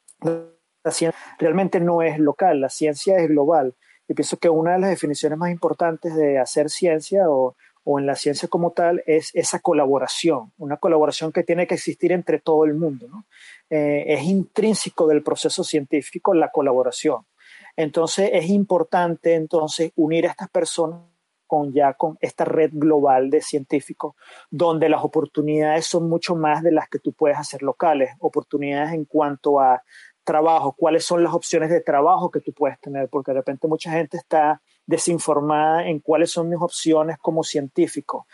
realmente no es local, la ciencia es global. Yo pienso que una de las definiciones más importantes de hacer ciencia o en la ciencia como tal es esa colaboración, una colaboración que tiene que existir entre todo el mundo, ¿no? Es intrínseco del proceso científico la colaboración. Entonces es importante entonces unir a estas personas con esta red global de científicos, donde las oportunidades son mucho más de las que tú puedes hacer locales, oportunidades en cuanto a trabajo, cuáles son las opciones de trabajo que tú puedes tener, porque de repente mucha gente está desinformada en cuáles son mis opciones como científico.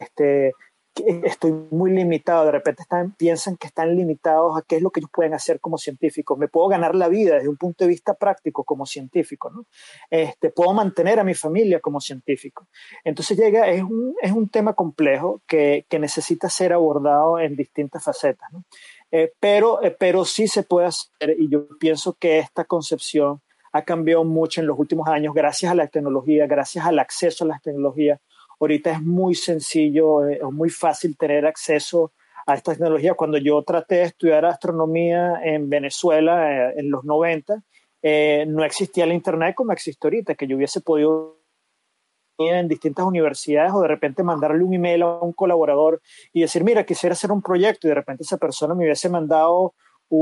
Estoy muy limitado, de repente piensan que están limitados a qué es lo que ellos pueden hacer como científicos. Me puedo ganar la vida desde un punto de vista práctico como científico, ¿no? Puedo mantener a mi familia como científico. Entonces es un tema complejo que necesita ser abordado en distintas facetas, ¿no? Pero sí se puede hacer y yo pienso que esta concepción ha cambiado mucho en los últimos años gracias a la tecnología, gracias al acceso a las tecnologías. Ahorita es muy sencillo, es muy fácil tener acceso a esta tecnología. Cuando yo traté de estudiar astronomía en Venezuela en los 90, no existía el internet como existe ahorita, que yo hubiese podido ir en distintas universidades o de repente mandarle un email a un colaborador y decir, mira, quisiera hacer un proyecto y de repente esa persona me hubiese mandado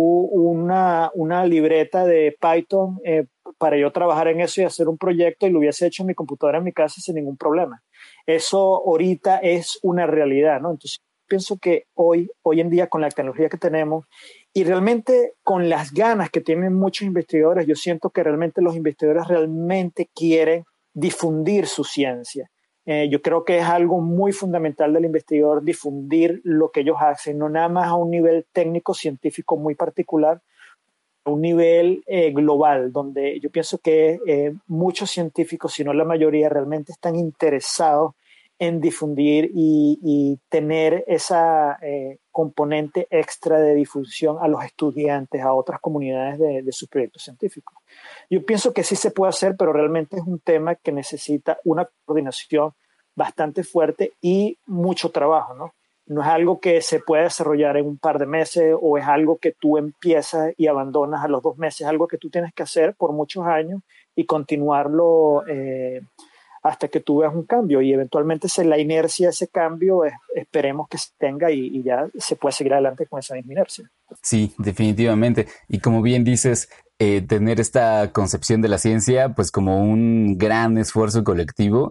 una libreta de Python para yo trabajar en eso y hacer un proyecto y lo hubiese hecho en mi computadora en mi casa sin ningún problema. Eso ahorita es una realidad, ¿no? Entonces pienso que hoy en día con la tecnología que tenemos y realmente con las ganas que tienen muchos investigadores, yo siento que realmente los investigadores realmente quieren difundir su ciencia. Yo creo que es algo muy fundamental del investigador difundir lo que ellos hacen, no nada más a un nivel técnico, científico muy particular, a un nivel global, donde yo pienso que muchos científicos, si no la mayoría, realmente están interesados en difundir y tener esa componente extra de difusión a los estudiantes, a otras comunidades de sus proyectos científicos. Yo pienso que sí se puede hacer, pero realmente es un tema que necesita una coordinación bastante fuerte y mucho trabajo, ¿no? No es algo que se puede desarrollar en un par de meses o es algo que tú empiezas y abandonas a los 2 meses, es algo que tú tienes que hacer por muchos años y continuarlo hasta que tú veas un cambio y eventualmente la inercia de ese cambio esperemos que se tenga y ya se puede seguir adelante con esa misma inercia. Sí, definitivamente. Y como bien dices, tener esta concepción de la ciencia pues como un gran esfuerzo colectivo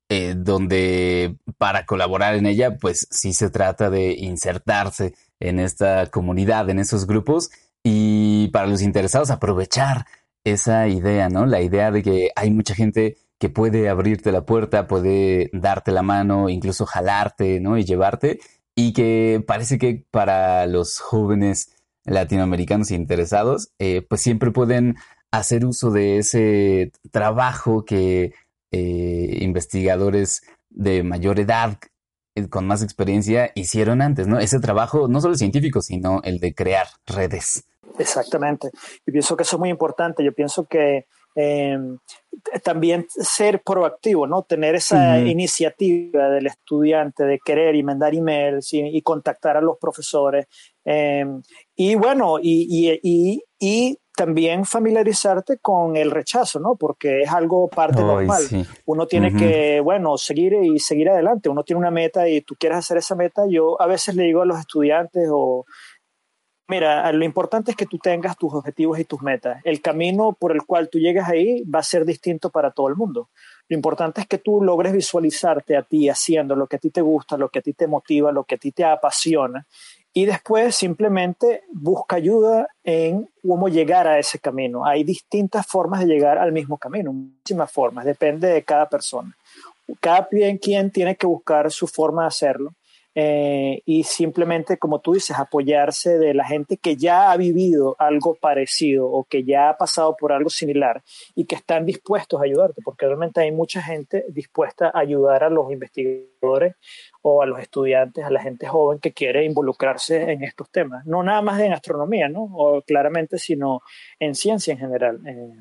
donde para colaborar en ella pues sí se trata de insertarse en esta comunidad, en esos grupos y para los interesados aprovechar esa idea, ¿no? La idea de que hay mucha gente que puede abrirte la puerta, puede darte la mano, incluso jalarte, ¿no? Y llevarte, y que parece que para los jóvenes latinoamericanos interesados, pues siempre pueden hacer uso de ese trabajo que investigadores de mayor edad, con más experiencia, hicieron antes, ¿no? Ese trabajo, no solo científico, sino el de crear redes. Exactamente. Yo pienso que eso es muy importante. Yo pienso que también ser proactivo, ¿no? Tener esa iniciativa del estudiante de querer y mandar emails y contactar a los profesores. Y bueno, y también familiarizarte con el rechazo, ¿no? Porque es algo parte normal. Sí. Uno tiene que, bueno, seguir adelante. Uno tiene una meta y tú quieres hacer esa meta. Yo a veces le digo a los estudiantes mira, lo importante es que tú tengas tus objetivos y tus metas. El camino por el cual tú llegas ahí va a ser distinto para todo el mundo. Lo importante es que tú logres visualizarte a ti haciendo lo que a ti te gusta, lo que a ti te motiva, lo que a ti te apasiona. Y después simplemente busca ayuda en cómo llegar a ese camino. Hay distintas formas de llegar al mismo camino, muchísimas formas, depende de cada persona. Cada quien tiene que buscar su forma de hacerlo. Y simplemente, como tú dices, apoyarse de la gente que ya ha vivido algo parecido o que ya ha pasado por algo similar y que están dispuestos a ayudarte, porque realmente hay mucha gente dispuesta a ayudar a los investigadores o a los estudiantes, a la gente joven que quiere involucrarse en estos temas. No nada más en astronomía, ¿no? O claramente, sino en ciencia en general.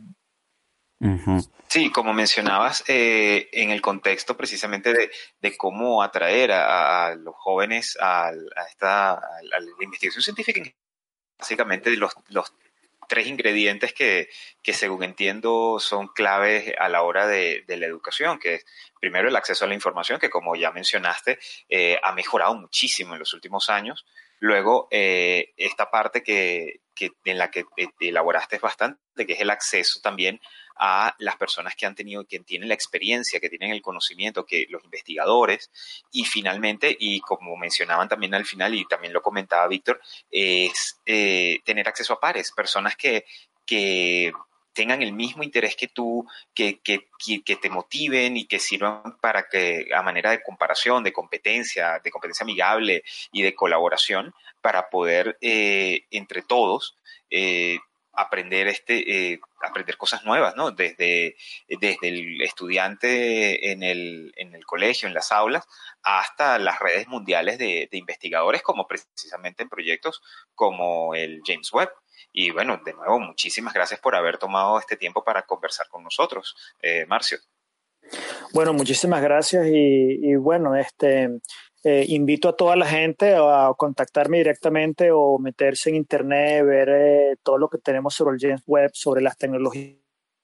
Sí, como mencionabas, en el contexto precisamente de cómo atraer a los jóvenes a la investigación científica, básicamente los tres ingredientes que según entiendo son claves a la hora de la educación, que es primero el acceso a la información, que como ya mencionaste, ha mejorado muchísimo en los últimos años. Luego, esta parte en la que elaboraste bastante, que es el acceso también a las personas que tienen la experiencia, que tienen el conocimiento, que los investigadores, y finalmente, y como mencionaban también al final, y también lo comentaba Víctor, es tener acceso a pares, personas que tengan el mismo interés que tú, que te motiven y que sirvan para que, a manera de comparación, de competencia amigable y de colaboración, para poder entre todos aprender cosas nuevas, ¿no? Desde el estudiante en el colegio, en las aulas, hasta las redes mundiales de investigadores, como precisamente en proyectos como el James Webb. Y bueno, de nuevo, muchísimas gracias por haber tomado este tiempo para conversar con nosotros, Marcio. Bueno, muchísimas gracias y bueno, invito a toda la gente a contactarme directamente o meterse en internet, ver todo lo que tenemos sobre el James Webb, sobre las tecnologías.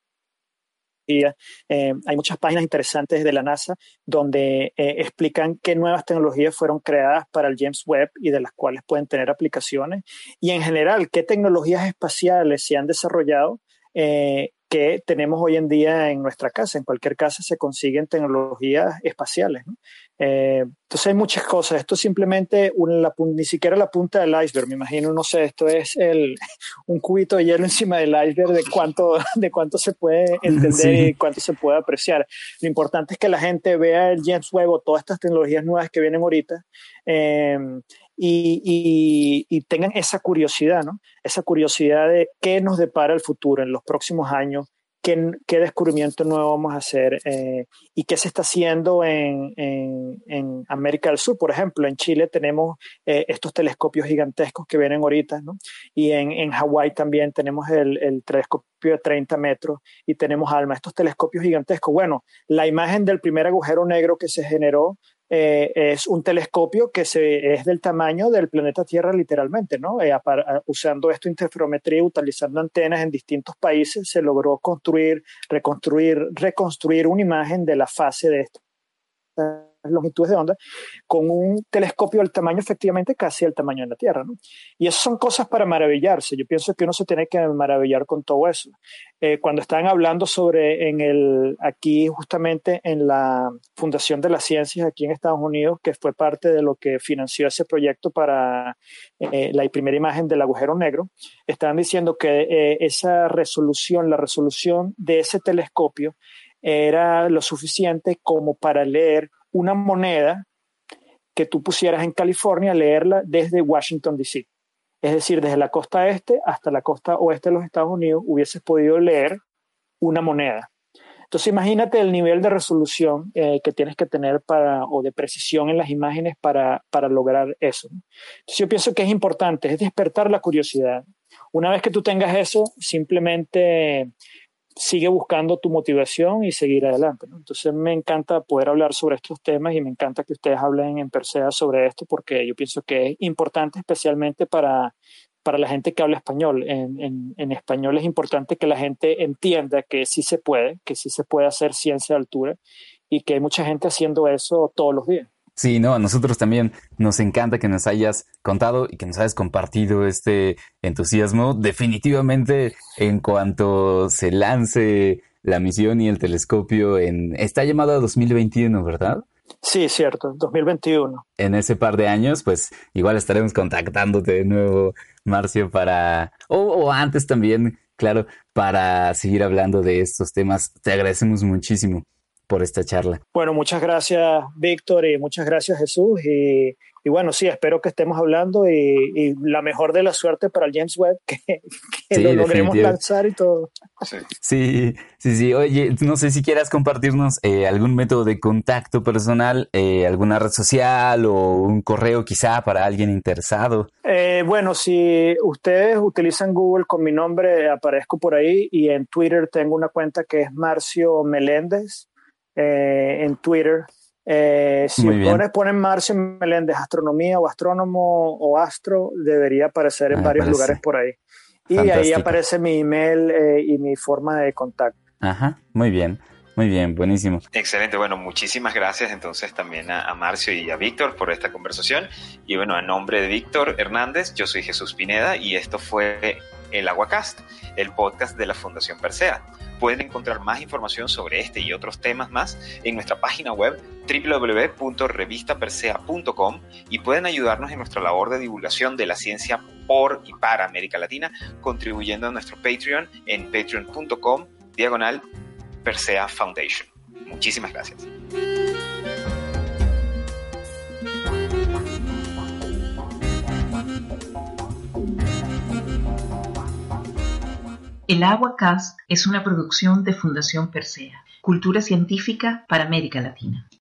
Hay muchas páginas interesantes de la NASA donde explican qué nuevas tecnologías fueron creadas para el James Webb y de las cuales pueden tener aplicaciones y en general qué tecnologías espaciales se han desarrollado que tenemos hoy en día en nuestra casa. En cualquier casa se consiguen tecnologías espaciales, ¿no? Entonces hay muchas cosas. Esto es simplemente ni siquiera la punta del iceberg, me imagino, no sé, esto es un cubito de hielo encima del iceberg de cuánto se puede entender y cuánto se puede apreciar. Lo importante es que la gente vea el James Webb o todas estas tecnologías nuevas que vienen ahorita y tengan esa curiosidad, ¿no? Esa curiosidad de qué nos depara el futuro en los próximos años, qué descubrimiento nuevo vamos a hacer y qué se está haciendo en América del Sur. Por ejemplo, en Chile tenemos estos telescopios gigantescos que vienen ahorita, ¿no? Y en Hawái también tenemos el telescopio de 30 metros y tenemos ALMA, estos telescopios gigantescos. Bueno, la imagen del primer agujero negro que se generó es un telescopio que es del tamaño del planeta Tierra literalmente, ¿no? Usando esto interferometría, utilizando antenas en distintos países, se logró reconstruir una imagen de la fase de esta longitudes de onda con un telescopio del tamaño efectivamente casi del tamaño de la Tierra, ¿no? Y eso son cosas para maravillarse. Yo pienso que uno se tiene que maravillar con todo eso. Cuando estaban hablando sobre aquí justamente en la Fundación de las Ciencias aquí en Estados Unidos, que fue parte de lo que financió ese proyecto para la primera imagen del agujero negro, estaban diciendo que la resolución de ese telescopio era lo suficiente como para leer una moneda que tú pusieras en California, leerla desde Washington, D.C. Es decir, desde la costa este hasta la costa oeste de los Estados Unidos hubieses podido leer una moneda. Entonces imagínate el nivel de resolución que tienes que tener o de precisión en las imágenes para lograr eso. Entonces yo pienso que es importante, es despertar la curiosidad. Una vez que tú tengas eso, simplemente sigue buscando tu motivación y seguir adelante, ¿no? Entonces me encanta poder hablar sobre estos temas y me encanta que ustedes hablen en Persea sobre esto porque yo pienso que es importante especialmente para la gente que habla español. En español es importante que la gente entienda que sí se puede hacer ciencia de altura y que hay mucha gente haciendo eso todos los días. Sí, no, a nosotros también nos encanta que nos hayas contado y que nos hayas compartido este entusiasmo. Definitivamente, en cuanto se lance la misión y el telescopio está llamado a 2021, ¿verdad? Sí, cierto, 2021. En ese par de años, pues igual estaremos contactándote de nuevo, Marcio, o antes también, claro, para seguir hablando de estos temas. Te agradecemos muchísimo por esta charla. Bueno, muchas gracias, Víctor, y muchas gracias, Jesús. Y bueno, sí, espero que estemos hablando y la mejor de la suerte para el James Webb, que sí, lo logremos lanzar y todo. Sí. Oye, no sé si quieras compartirnos algún método de contacto personal, alguna red social o un correo quizá para alguien interesado. Bueno, si ustedes utilizan Google con mi nombre, aparezco por ahí, y en Twitter tengo una cuenta que es Marcio Meléndez. En Twitter, si ponen Marcio Meléndez astronomía o astrónomo o astro, debería aparecer en varios lugares por ahí. Y fantástico. Ahí aparece mi email y mi forma de contacto. Ajá, muy bien, buenísimo. Excelente, bueno, muchísimas gracias entonces también a Marcio y a Víctor por esta conversación. Y bueno, a nombre de Víctor Hernández, yo soy Jesús Pineda y esto fue el Aguacast, el podcast de la Fundación Persea. Pueden encontrar más información sobre este y otros temas más en nuestra página web www.revistapersea.com y pueden ayudarnos en nuestra labor de divulgación de la ciencia por y para América Latina contribuyendo a nuestro Patreon en patreon.com/Persea Foundation. Muchísimas gracias. El Aguacast es una producción de Fundación Persea, cultura científica para América Latina.